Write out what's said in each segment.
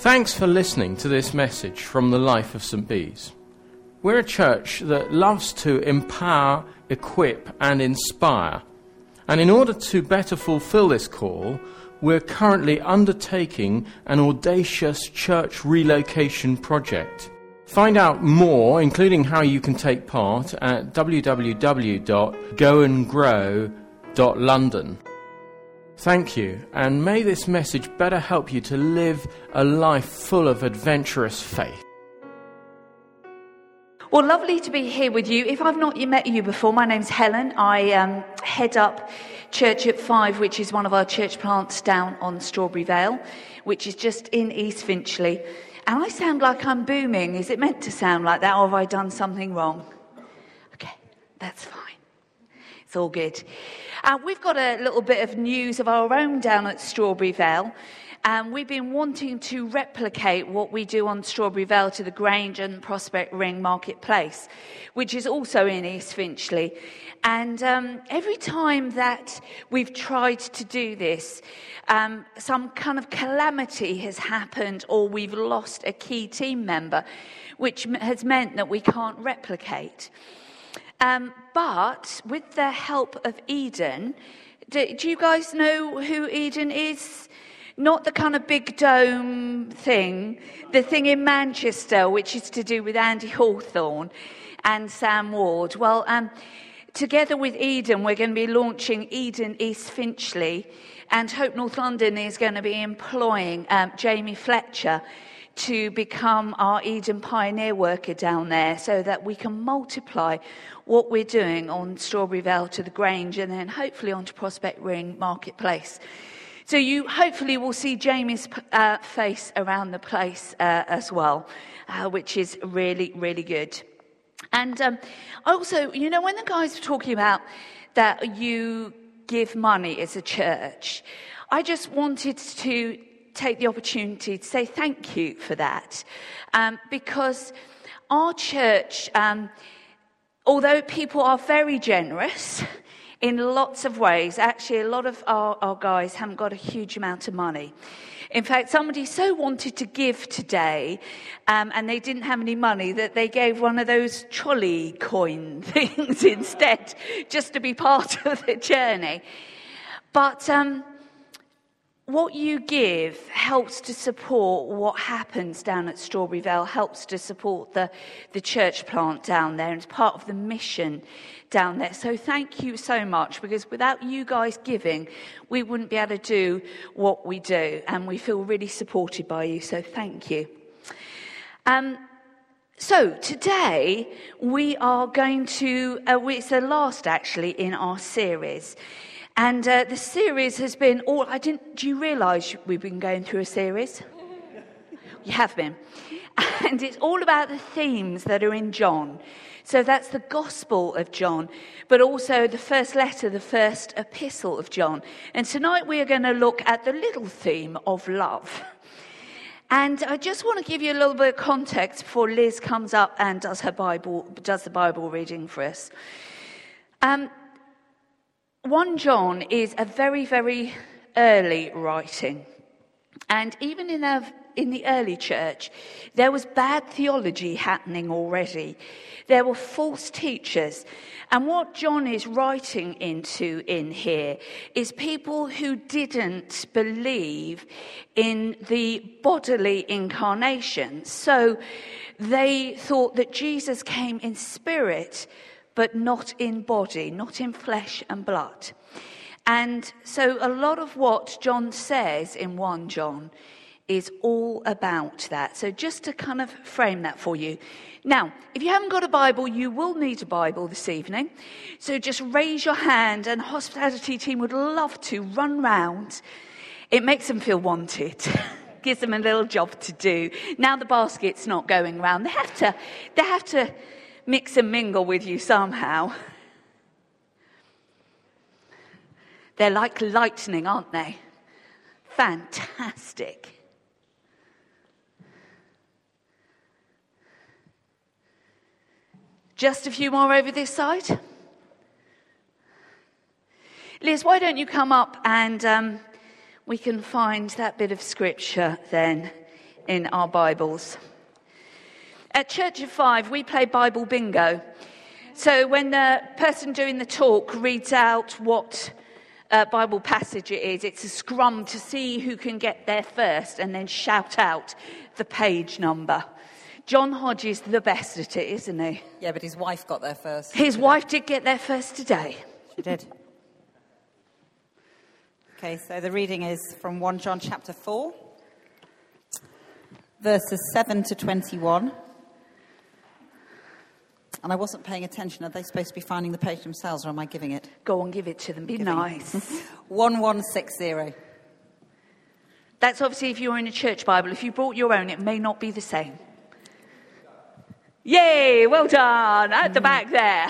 Thanks for listening to this message from the life of St. Bees. We're a church that loves to empower, equip and inspire. And in order to better fulfill this call, we're currently undertaking an audacious church relocation project. Find out more, including how you can take part, at www.goandgrow.london. Thank you, and may this message better help you to live a life full of adventurous faith. Well, lovely to be here with you. If I've not met you before, my name's Helen. I head up Church at 5, which is one of our church plants down on Strawberry Vale, which is just in East Finchley. And I sound like I'm booming. Is it meant to sound like that, or have I done something wrong? Okay, that's fine. It's all good. We've got a little bit of news of our own down at Strawberry Vale. We've been wanting to replicate what we do on Strawberry Vale to the Grange and Prospect Ring Marketplace, which is also in East Finchley. And every time that we've tried to do this, some kind of calamity has happened, or we've lost a key team member, which has meant that we can't replicate. But with the help of Eden, do you guys know who Eden is? Not the kind of big dome thing, the thing in Manchester, which is to do with Andy Hawthorne and Sam Ward. Well, together with Eden, we're going to be launching Eden East Finchley, and Hope North London is going to be employing Jamie Fletcher to become our Eden pioneer worker down there, so that we can multiply what we're doing on Strawberry Vale to the Grange, and then hopefully onto Prospect Ring Marketplace. So you hopefully will see Jamie's face around the place as well, which is really, really good. And also, you know, when the guys were talking about that you give money as a church, I just wanted to take the opportunity to say thank you for that. Because our church, although people are very generous in lots of ways, actually a lot of our guys haven't got a huge amount of money. In fact, somebody so wanted to give today, and they didn't have any money, that they gave one of those trolley coin things instead, just to be part of the journey. But what you give helps to support what happens down at Strawberry Vale, helps to support the church plant down there, and it's part of the mission down there. So thank you so much, because without you guys giving, we wouldn't be able to do what we do, and we feel really supported by you, so thank you. So today we are going to, it's the last actually in our series. And the series has been do you realise we've been going through a series? You have been. And it's all about the themes that are in John. So that's the Gospel of John, but also the first letter, the first epistle of John. And tonight we are going to look at the little theme of love. And I just want to give you a little bit of context before Liz comes up and does the Bible reading for us. 1 John is a very, very early writing. And even in the early church, there was bad theology happening already. There were false teachers. And what John is writing into in here is people who didn't believe in the bodily incarnation. So they thought that Jesus came in spirit, but not in body, not in flesh and blood. And so a lot of what John says in 1 John is all about that. So just to kind of frame that for you. Now, if you haven't got a Bible, you will need a Bible this evening. So just raise your hand, and the hospitality team would love to run round. It makes them feel wanted. Gives them a little job to do. Now the basket's not going round. They have to mix and mingle with you somehow. They're like lightning, aren't they? Fantastic. Just a few more over this side. Liz, why don't you come up and we can find that bit of scripture then in our Bibles. At Church of Five, we play Bible bingo. So when the person doing the talk reads out what Bible passage it is, it's a scrum to see who can get there first and then shout out the page number. John Hodge is the best at it, isn't he? Yeah, but his wife got there first. His wife did get there first today. She did. Okay, so the reading is from 1 John chapter 4, verses 7 to 21. And I wasn't paying attention. Are they supposed to be finding the page themselves, or am I giving it? Go on, give it to them. Be nice. 1160. That's obviously if you're in a church Bible. If you brought your own, it may not be the same. Yay, well done. At the back there.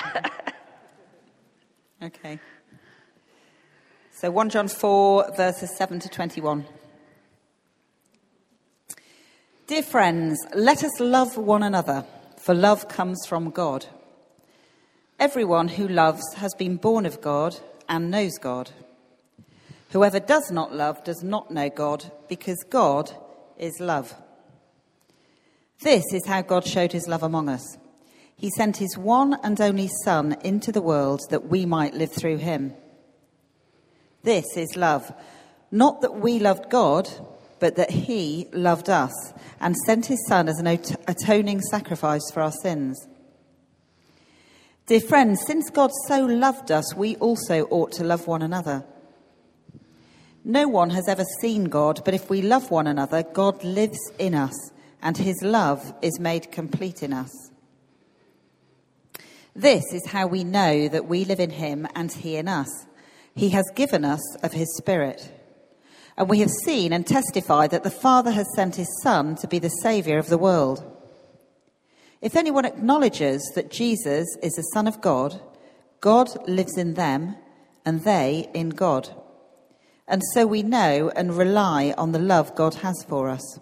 Okay. So 1 John 4, verses 7 to 21. Dear friends, let us love one another, for love comes from God. Everyone who loves has been born of God and knows God. Whoever does not love does not know God, because God is love. This is how God showed his love among us. He sent his one and only Son into the world that we might live through him. This is love, not that we loved God, but that he loved us and sent his Son as an atoning sacrifice for our sins. Dear friends, since God so loved us, we also ought to love one another. No one has ever seen God, but if we love one another, God lives in us, and his love is made complete in us. This is how we know that we live in him and he in us. He has given us of his Spirit. And we have seen and testified that the Father has sent his Son to be the Saviour of the world. If anyone acknowledges that Jesus is the Son of God, God lives in them and they in God. And so we know and rely on the love God has for us.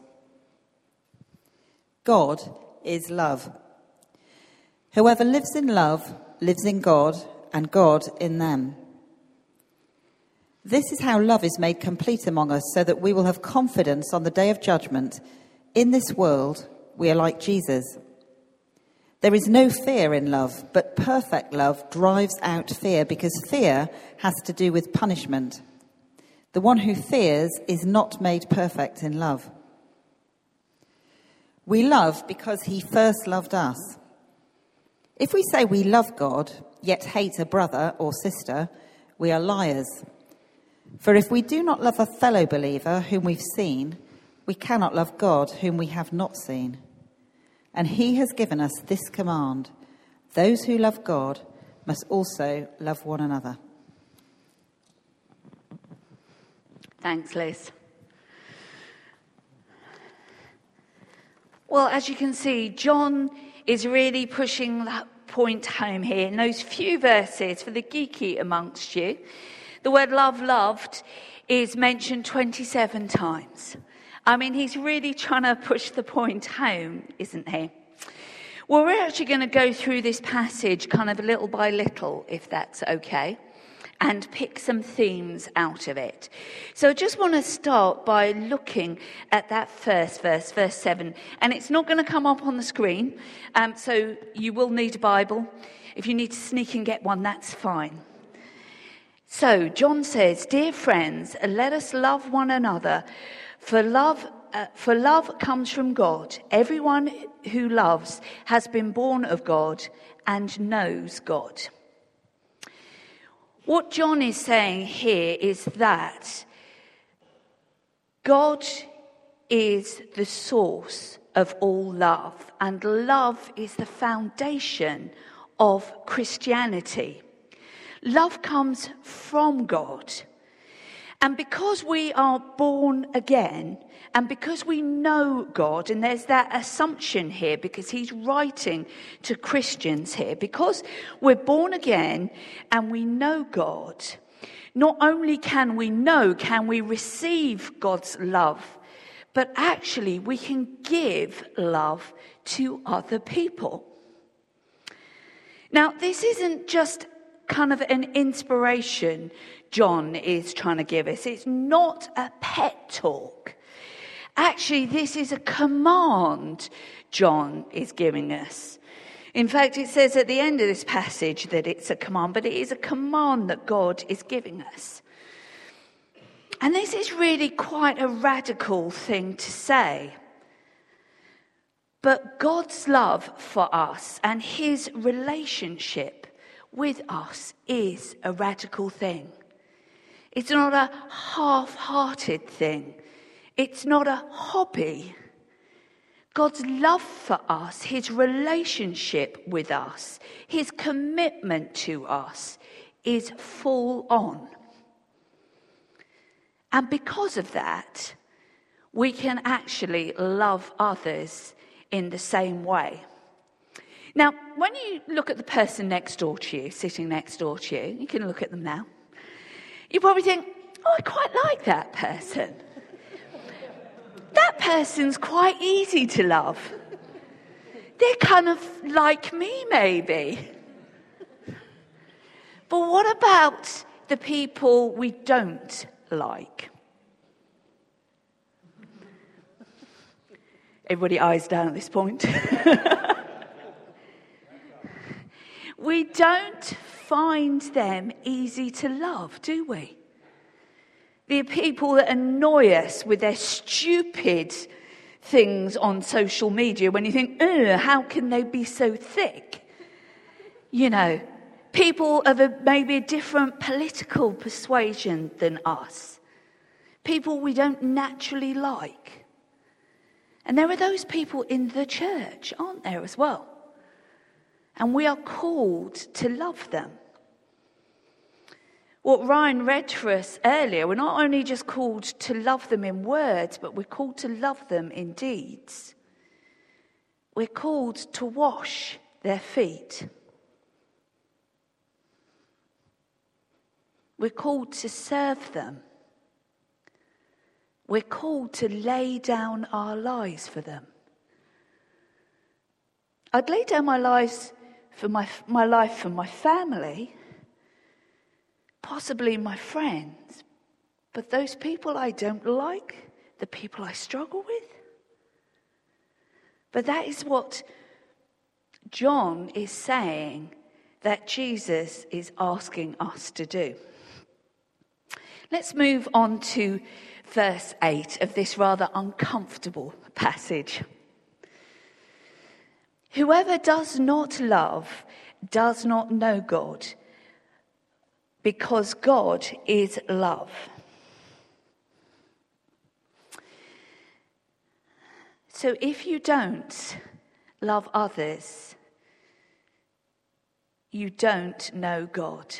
God is love. Whoever lives in love lives in God and God in them. This is how love is made complete among us, so that we will have confidence on the day of judgment. In this world, we are like Jesus. There is no fear in love, but perfect love drives out fear, because fear has to do with punishment. The one who fears is not made perfect in love. We love because he first loved us. If we say we love God, yet hate a brother or sister, we are liars. For if we do not love a fellow believer whom we've seen, we cannot love God whom we have not seen. And he has given us this command: those who love God must also love one another. Thanks, Liz. Well, as you can see, John is really pushing that point home here in those few verses. For the geeky amongst you, the word love, loved, is mentioned 27 times. I mean, he's really trying to push the point home, isn't he? Well, we're actually going to go through this passage kind of little by little, if that's okay, and pick some themes out of it. So I just want to start by looking at that first verse, verse 7. And it's not going to come up on the screen, so you will need a Bible. If you need to sneak and get one, that's fine. So John says, "Dear friends, let us love one another, for love comes from God. Everyone who loves has been born of God and knows God." What John is saying here is that God is the source of all love, and love is the foundation of Christianity. Love comes from God. And because we are born again, and because we know God, and there's that assumption here, because he's writing to Christians here, because we're born again and we know God, not only can we receive God's love, but actually we can give love to other people. Now, this isn't just kind of an inspiration John is trying to give us. It's not a pet talk. Actually, this is a command John is giving us. In fact, it says at the end of this passage that it's a command, but it is a command that God is giving us. And this is really quite a radical thing to say. But God's love for us and his relationship with us is a radical thing. It's not a half-hearted thing. It's not a hobby. God's love for us, his relationship with us, his commitment to us is full on. And because of that, we can actually love others in the same way. Now, when you look at the person next door to you, sitting next door to you, you can look at them now, you probably think, oh, I quite like that person. That person's quite easy to love. They're kind of like me, maybe. But what about the people we don't like? Everybody eyes down at this point. We don't find them easy to love, do we? The people that annoy us with their stupid things on social media when you think, how can they be so thick? You know, people of maybe a different political persuasion than us. People we don't naturally like. And there are those people in the church, aren't there, as well? And we are called to love them. What Ryan read for us earlier, we're not only just called to love them in words, but we're called to love them in deeds. We're called to wash their feet. We're called to serve them. We're called to lay down our lives for them. I'd lay down my life for my family, possibly my friends, but those people I don't like, the people I struggle with. But that is what John is saying that Jesus is asking us to do. Let's move on to verse 8 of this rather uncomfortable passage. Whoever does not love does not know God, because God is love. So if you don't love others, you don't know God.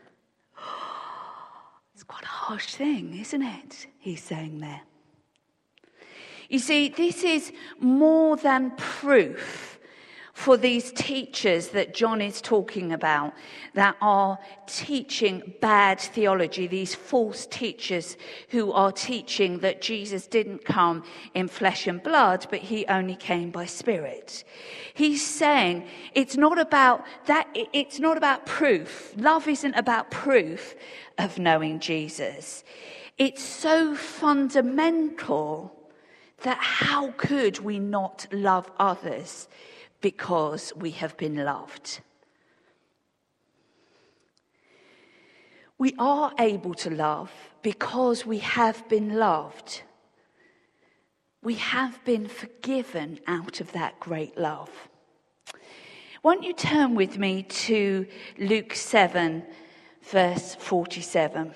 It's quite a harsh thing, isn't it? He's saying there. You see, this is more than proof for these teachers that John is talking about that are teaching bad theology, these false teachers who are teaching that Jesus didn't come in flesh and blood, but he only came by spirit. He's saying it's not about that, it's not about proof. Love isn't about proof of knowing Jesus. It's so fundamental that how could we not love others because we have been loved? We are able to love because we have been loved. We have been forgiven out of that great love. Won't you turn with me to Luke 7, verse 47.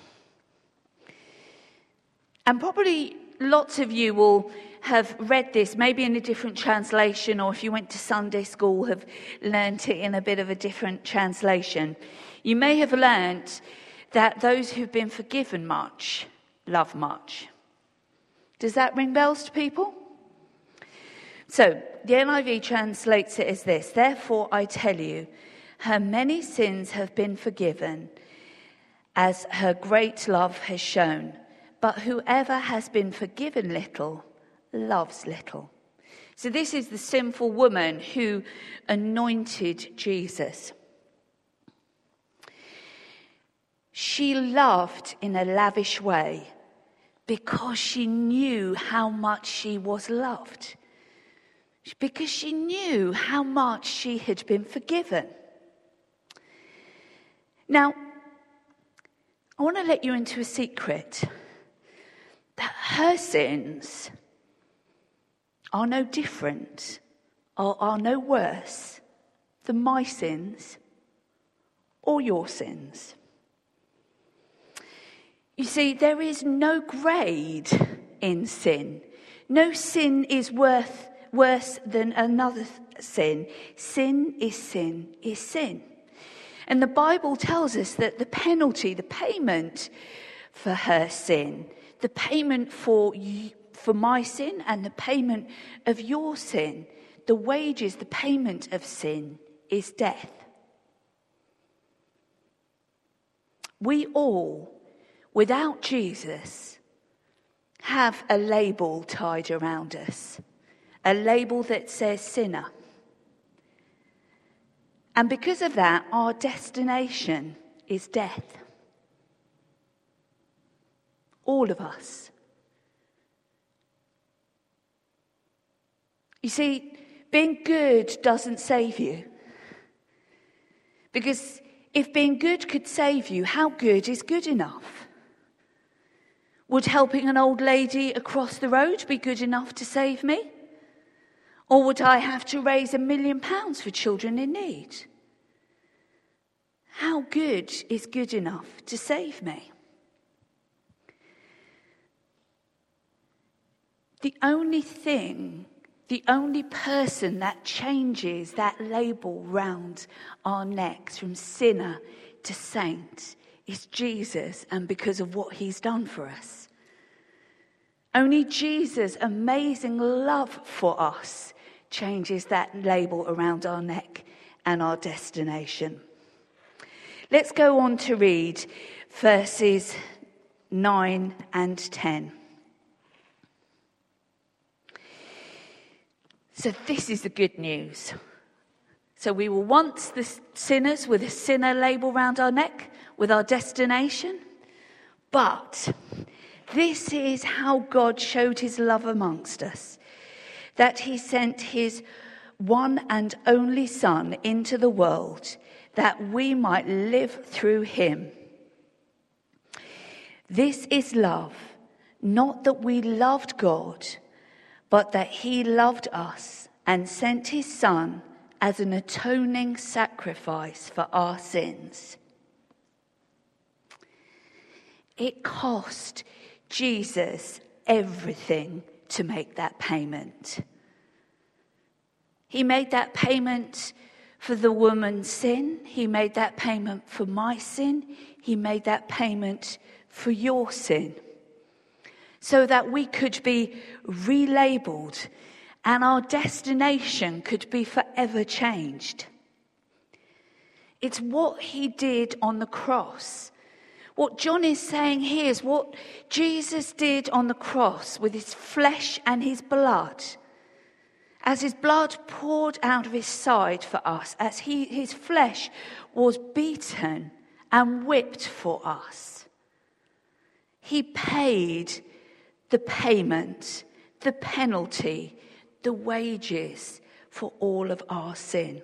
And probably lots of you will have read this, maybe in a different translation, or if you went to Sunday school, have learnt it in a bit of a different translation. You may have learnt that those who've been forgiven much love much. Does that ring bells to people? So, the NIV translates it as this: therefore I tell you, her many sins have been forgiven, as her great love has shown. But whoever has been forgiven little loves little. So this is the sinful woman who anointed Jesus. She loved in a lavish way because she knew how much she was loved. Because she knew how much she had been forgiven. Now, I want to let you into a secret. That her sins are no different or are no worse than my sins or your sins. You see, there is no grade in sin. No sin is worse than another sin. Sin is sin is sin. And the Bible tells us that the penalty, the payment for her sin, the payment for my sin and the payment of your sin, the wages, the payment of sin is death. We all, without Jesus, have a label tied around us. A label that says sinner. And because of that, our destination is death. All of us. You see, being good doesn't save you. Because if being good could save you, how good is good enough? Would helping an old lady across the road be good enough to save me? Or would I have to raise £1 million for children in need? How good is good enough to save me? The only person that changes that label round our necks from sinner to saint is Jesus, and because of what he's done for us. Only Jesus' amazing love for us changes that label around our neck and our destination. Let's go on to read verses 9 and 10. So this is the good news. So we were once the sinners with a sinner label round our neck with our destination. But this is how God showed his love amongst us. That he sent his one and only Son into the world that we might live through him. This is love, not that we loved God, but that he loved us and sent his Son as an atoning sacrifice for our sins. It cost Jesus everything to make that payment. He made that payment for the woman's sin. He made that payment for my sin. He made that payment for your sin. So that we could be relabeled and our destination could be forever changed. It's what he did on the cross. What John is saying here is what Jesus did on the cross with his flesh and his blood. As his blood poured out of his side for us, as his flesh was beaten and whipped for us. He paid the payment, the penalty, the wages for all of our sin.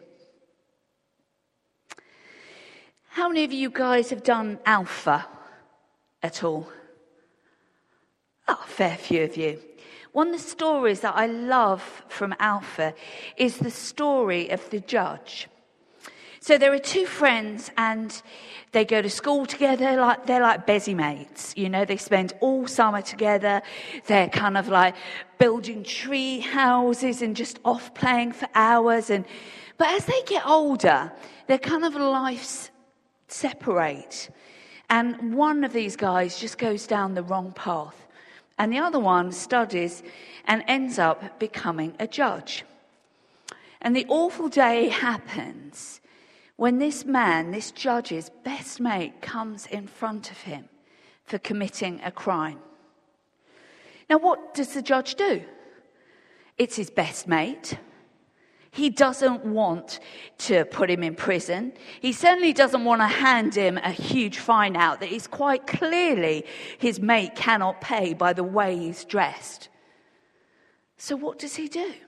How many of you guys have done Alpha at all? Oh, a fair few of you. One of the stories that I love from Alpha is the story of the judge. So there are two friends and they go to school together, they're like busy mates. You know, they spend all summer together. They're kind of like building tree houses and just off playing for hours. But as they get older, their kind of lives separate. And one of these guys just goes down the wrong path. And the other one studies and ends up becoming a judge. And the awful day happens when this man, this judge's best mate, comes in front of him for committing a crime. Now, what does the judge do? It's his best mate. He doesn't want to put him in prison. He certainly doesn't want to hand him a huge fine out that is quite clearly his mate cannot pay by the way he's dressed. So what does he do?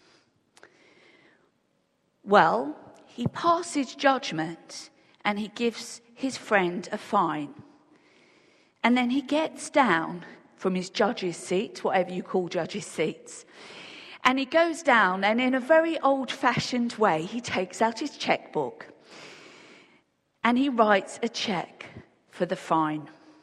Well, he passes judgment and he gives his friend a fine. And then he gets down from his judge's seat, whatever you call judges' seats, and he goes down, and in a very old-fashioned way, he takes out his checkbook and he writes a check for the fine.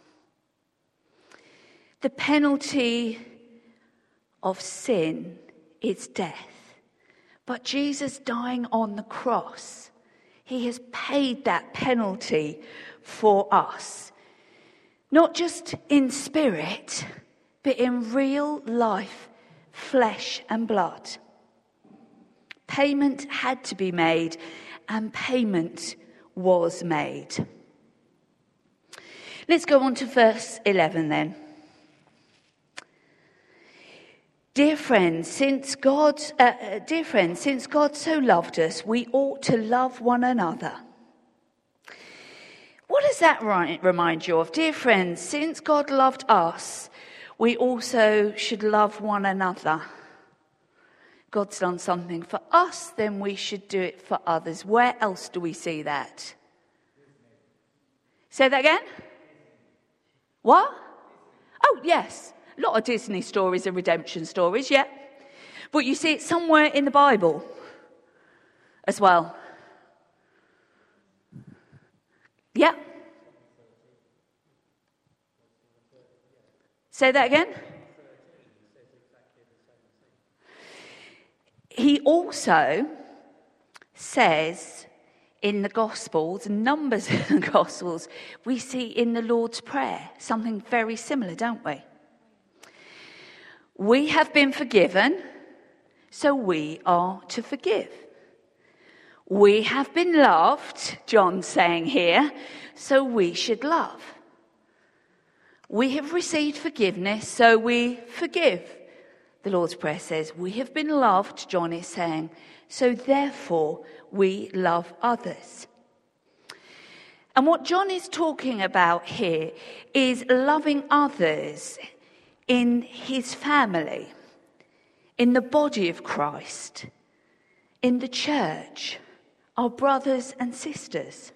The penalty of sin is death. But Jesus dying on the cross, he has paid that penalty for us. Not just in spirit, but in real life, flesh and blood. Payment had to be made, and payment was made. Let's go on to verse 11 then. Dear friends, since God so loved us, we ought to love one another. What does that remind you of? Dear friends, since God loved us, we also should love one another. God's done something for us, then we should do it for others. Where else do we see that? Say that again? What? Oh, yes. A lot of Disney stories are redemption stories, yeah. But you see it somewhere in the Bible as well. Yeah. Say that again. He also says in the Gospels, numbers in the Gospels, we see in the Lord's Prayer something very similar, don't we? We have been forgiven, so we are to forgive. We have been loved, John's saying here, so we should love. We have received forgiveness, so we forgive. The Lord's Prayer says, we have been loved, John is saying, so therefore we love others. And what John is talking about here is loving others in his family, in the body of Christ, in the church, our brothers and sisters.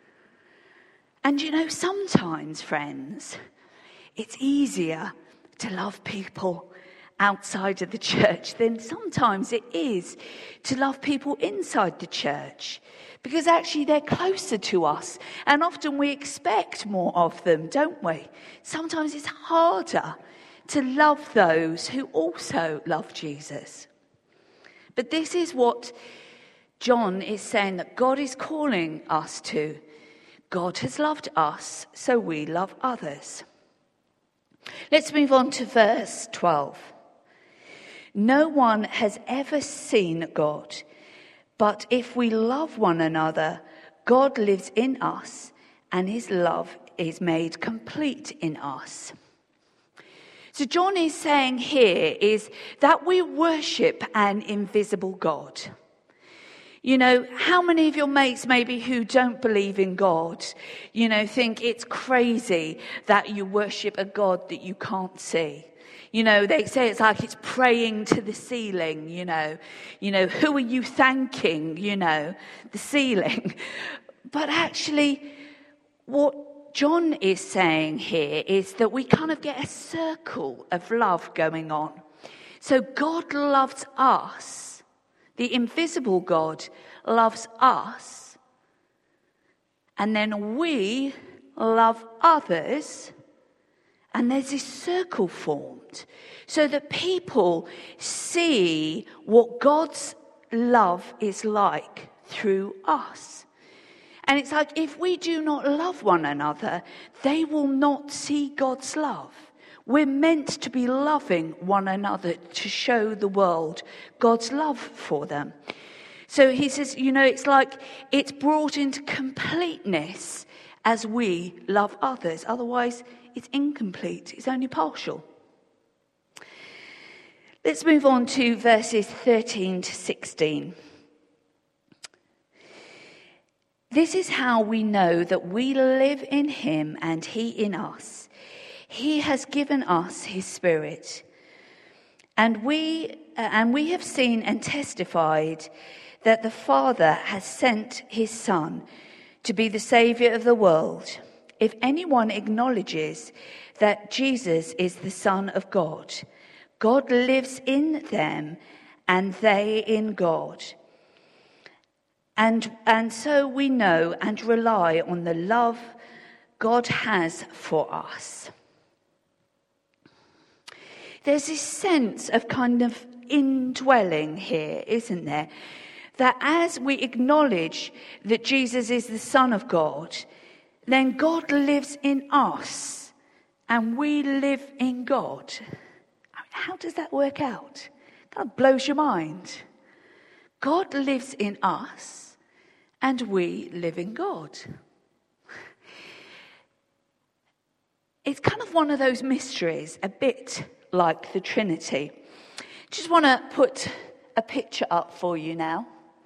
And you know, sometimes, friends, it's easier to love people outside of the church than sometimes it is to love people inside the church, because actually they're closer to us and often we expect more of them, don't we? Sometimes it's harder to love those who also love Jesus. But this is what John is saying that God is calling us to. God has loved us, so we love others. Let's move on to verse 12. No one has ever seen God, but if we love one another, God lives in us, and his love is made complete in us. So John is saying here is that we worship an invisible God. You know, how many of your mates maybe who don't believe in God, you know, think it's crazy that you worship a God that you can't see? You know, they say it's like it's praying to the ceiling, you know, who are you thanking, you know, the ceiling. But actually, what John is saying here is that we kind of get a circle of love going on. So God loves us. The invisible God loves us. And then we love others. And there's this circle formed so that people see what God's love is like through us. And it's like if we do not love one another, they will not see God's love. We're meant to be loving one another to show the world God's love for them. So he says, you know, it's like it's brought into completeness as we love others. Otherwise, it's incomplete. It's only partial. Let's move on to verses 13 to 16. This is how we know that we live in him and he in us. He has given us his Spirit. And we have seen and testified that the Father has sent his Son to be the Saviour of the world. If anyone acknowledges that Jesus is the Son of God, God lives in them and they in God. And so we know and rely on the love God has for us. There's this sense of kind of indwelling here, isn't there? That as we acknowledge that Jesus is the Son of God, then God lives in us and we live in God. How does that work out? It kind of blows your mind. God lives in us and we live in God. It's kind of one of those mysteries, a bit like the Trinity. Just want to put a picture up for you now.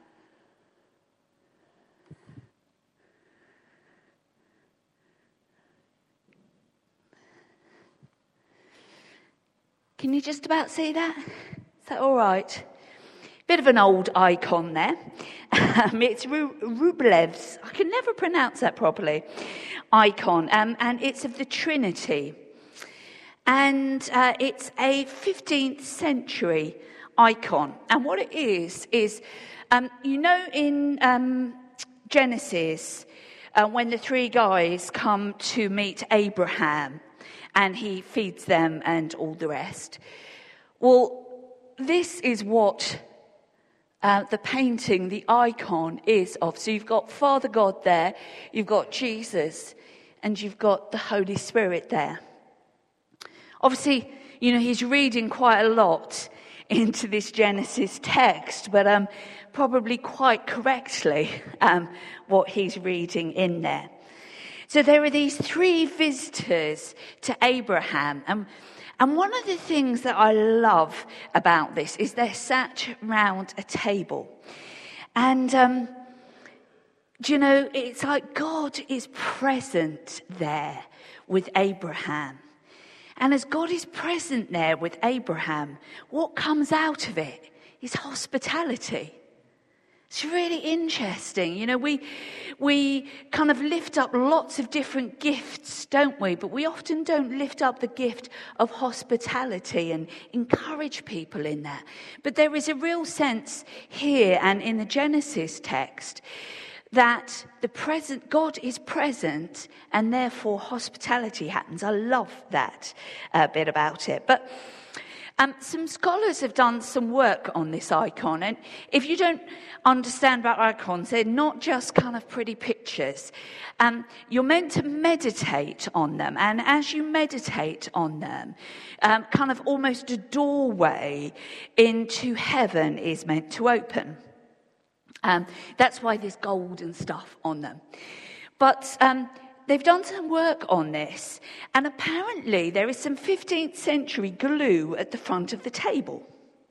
Can you just about see that? Is that all right? Bit of an old icon there. It's Rublev's, I can never pronounce that properly, icon. And it's of the Trinity. And it's a 15th century icon. And what it is you know in Genesis, when the three guys come to meet Abraham, and he feeds them and all the rest. Well, this is what the painting, the icon is of. So you've got Father God there, you've got Jesus, and you've got the Holy Spirit there. Obviously, he's reading quite a lot into this Genesis text, but probably quite correctly what he's reading in there. So there are these three visitors to Abraham. And one of the things that I love about this is they're sat round a table. And, it's like God is present there with Abraham. And as God is present there with Abraham, what comes out of it is hospitality. It's really interesting. We kind of lift up lots of different gifts, don't we? But we often don't lift up the gift of hospitality and encourage people in that. But there is a real sense here and in the Genesis text that God is present and therefore hospitality happens. I love that bit about it. But some scholars have done some work on this icon, and if you don't understand about icons, they're not just kind of pretty pictures. You're meant to meditate on them, and as you meditate on them, kind of almost a doorway into heaven is meant to open. That's why there's gold and stuff on them. But they've done some work on this, and apparently there is some 15th century glue at the front of the table.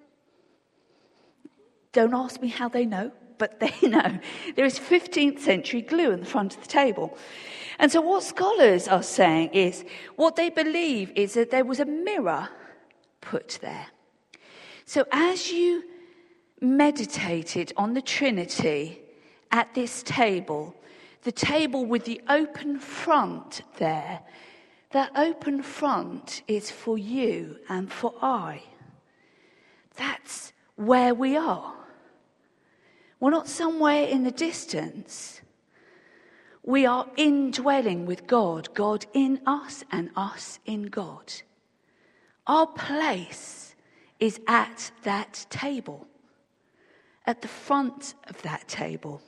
Don't ask me how they know, but they know. There is 15th century glue at the front of the table. And so what scholars are saying is, what they believe is that there was a mirror put there. So as you meditated on the Trinity at this table, the table with the open front there, that open front is for you and for I. That's where we are. We're not somewhere in the distance. We are indwelling with God, God in us and us in God. Our place is at that table, at the front of that table.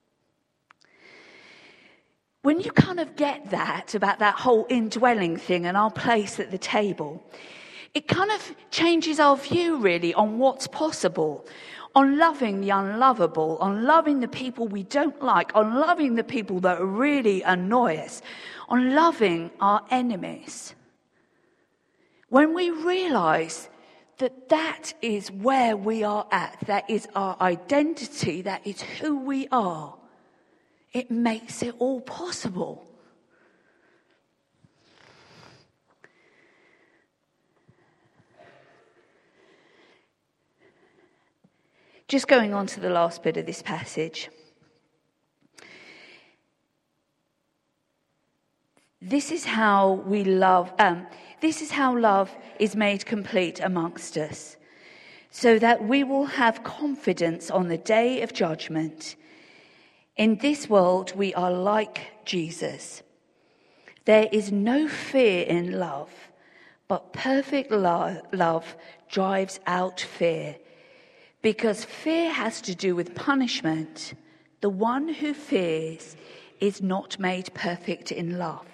When you kind of get that, about that whole indwelling thing and our place at the table, it kind of changes our view really on what's possible, on loving the unlovable, on loving the people we don't like, on loving the people that really annoy us, on loving our enemies. When we realise that is where we are at. That is our identity. That is who we are. It makes it all possible. Just going on to the last bit of this passage. This is how we love. This is how love is made complete amongst us, so that we will have confidence on the day of judgment. In this world, we are like Jesus. There is no fear in love, but perfect love drives out fear. Because fear has to do with punishment. The one who fears is not made perfect in love.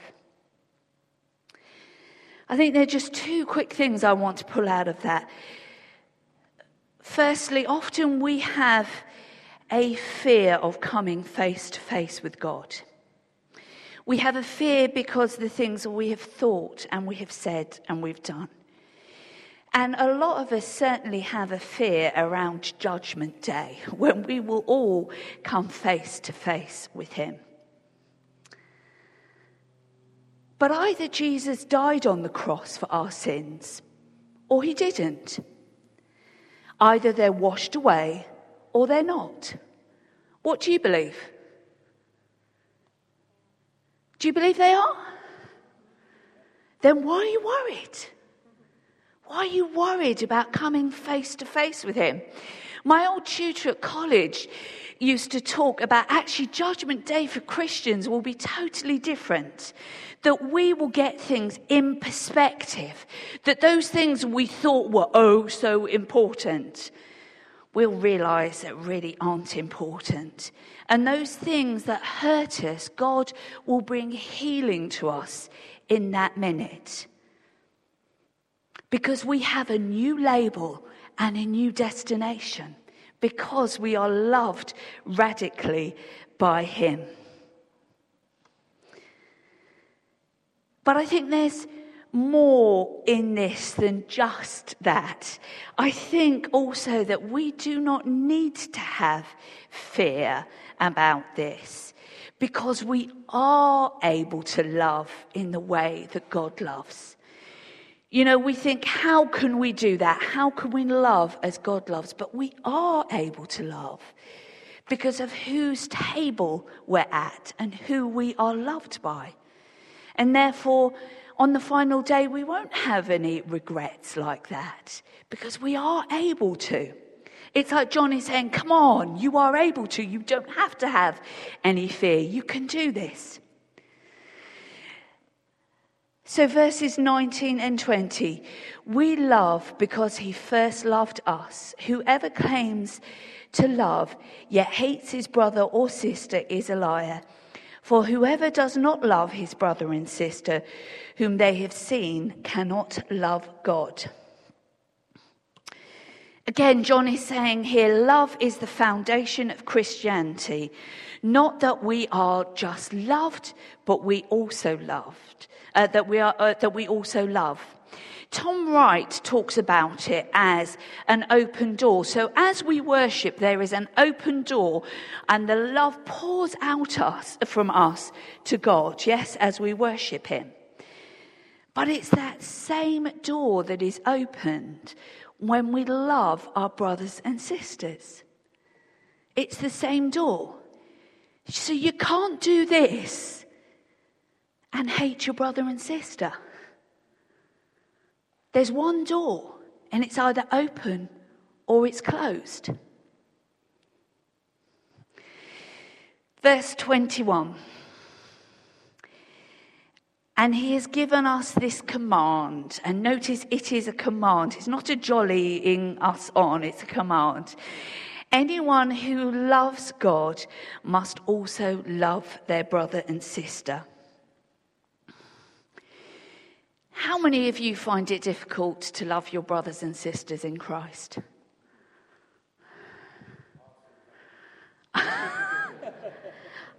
I think there are just two quick things I want to pull out of that. Firstly, often we have a fear of coming face to face with God. We have a fear because of the things that we have thought and we have said and we've done. And a lot of us certainly have a fear around Judgment Day, when we will all come face to face with him. But either Jesus died on the cross for our sins, or he didn't. Either they're washed away, or they're not. What do you believe? Do you believe they are? Then why are you worried? Why are you worried about coming face to face with him? My old tutor at college used to talk about actually Judgment Day for Christians will be totally different. That we will get things in perspective. That those things we thought were oh so important, we'll realise that really aren't important. And those things that hurt us, God will bring healing to us in that minute. Because we have a new label and a new destination. Because we are loved radically by him. But I think there's more in this than just that. I think also that we do not need to have fear about this. Because we are able to love in the way that God loves. You know, we think, how can we do that? How can we love as God loves? But we are able to love because of whose table we're at and who we are loved by. And therefore, on the final day, we won't have any regrets like that because we are able to. It's like John is saying, come on, you are able to. You don't have to have any fear. You can do this. So verses 19 and 20, we love because he first loved us. Whoever claims to love yet hates his brother or sister is a liar. For whoever does not love his brother and sister whom they have seen cannot love God. Again, John is saying here, love is the foundation of Christianity. Not that we are just loved, but we also loved. That we also love. Tom Wright talks about it as an open door. So as we worship, there is an open door, and the love pours out from us to God. Yes, as we worship him. But it's that same door that is opened when we love our brothers and sisters. It's the same door. So you can't do this and hate your brother and sister. There's one door, and it's either open or it's closed. Verse 21. And he has given us this command. And notice it is a command. It's not a jollying us on, it's a command. Anyone who loves God must also love their brother and sister. How many of you find it difficult to love your brothers and sisters in Christ?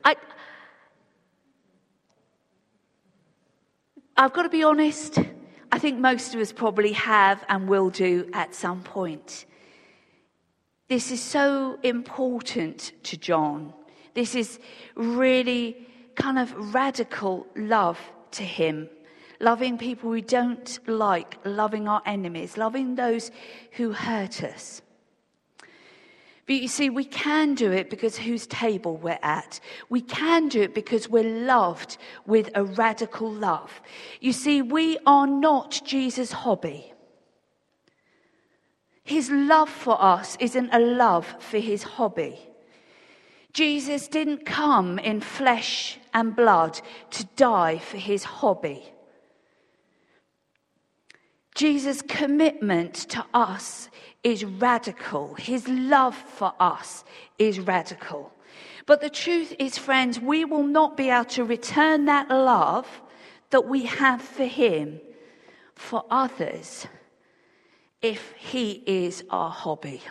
I've got to be honest, I think most of us probably have and will do at some point. This is so important to John. This is really kind of radical love to him. Loving people we don't like, loving our enemies, loving those who hurt us. But you see, we can do it because whose table we're at. We can do it because we're loved with a radical love. You see, we are not Jesus' hobby. His love for us isn't a love for his hobby. Jesus didn't come in flesh and blood to die for his hobby. Jesus' commitment to us is radical. His love for us is radical. But the truth is, friends, we will not be able to return that love that we have for him, for others, if he is our hobby.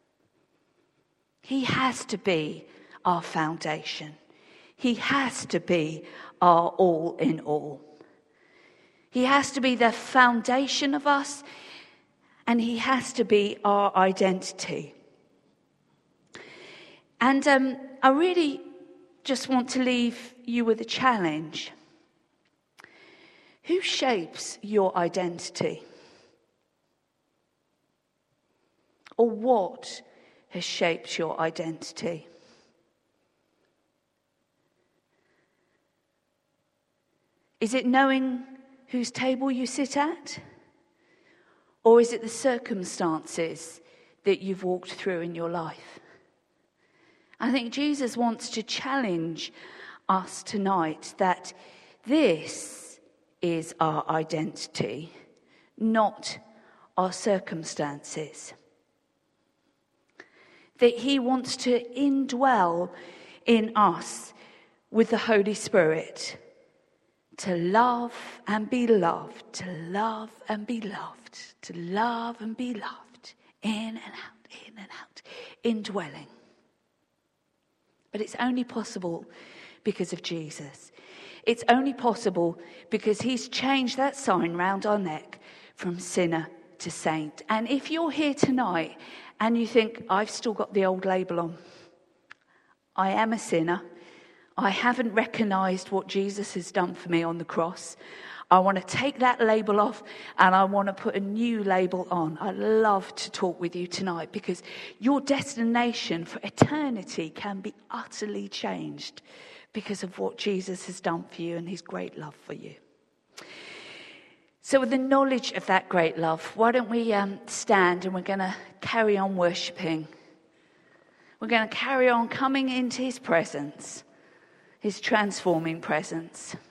He has to be our foundation. He has to be our all in all. He has to be the foundation of us, and he has to be our identity. And I really just want to leave you with a challenge. Who shapes your identity? Or what has shaped your identity? Is it knowing whose table you sit at? Or is it the circumstances that you've walked through in your life? I think Jesus wants to challenge us tonight that this is our identity, not our circumstances. That he wants to indwell in us with the Holy Spirit, to love and be loved, to love and be loved, to love and be loved, in and out, indwelling. But it's only possible because of Jesus. It's only possible because he's changed that sign round our neck from sinner to saint. And if you're here tonight and you think, I've still got the old label on, I am a sinner, I haven't recognised what Jesus has done for me on the cross, I want to take that label off and I want to put a new label on. I'd love to talk with you tonight because your destination for eternity can be utterly changed because of what Jesus has done for you and his great love for you. So with the knowledge of that great love, why don't we stand and we're going to carry on worshipping. We're going to carry on coming into his presence, his transforming presence.